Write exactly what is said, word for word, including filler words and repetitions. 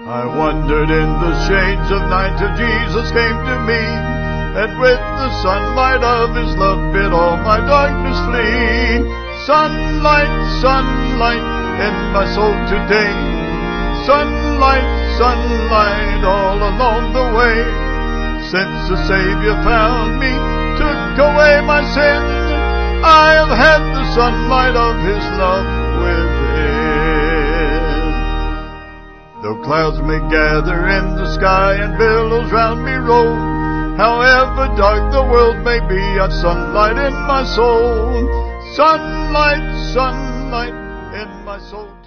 I wandered in the shades of night till Jesus came to me, and with the sunlight of His love bid all my darkness flee. Sunlight, sunlight in my soul today, sunlight, sunlight all along the way. Since the Savior found me, took away my sin, I have had the sunlight of His love within. Though clouds may gather in the sky and billows round me roll, however dark the world may be, I've sunlight in my soul. Sunlight, sunlight in my soul.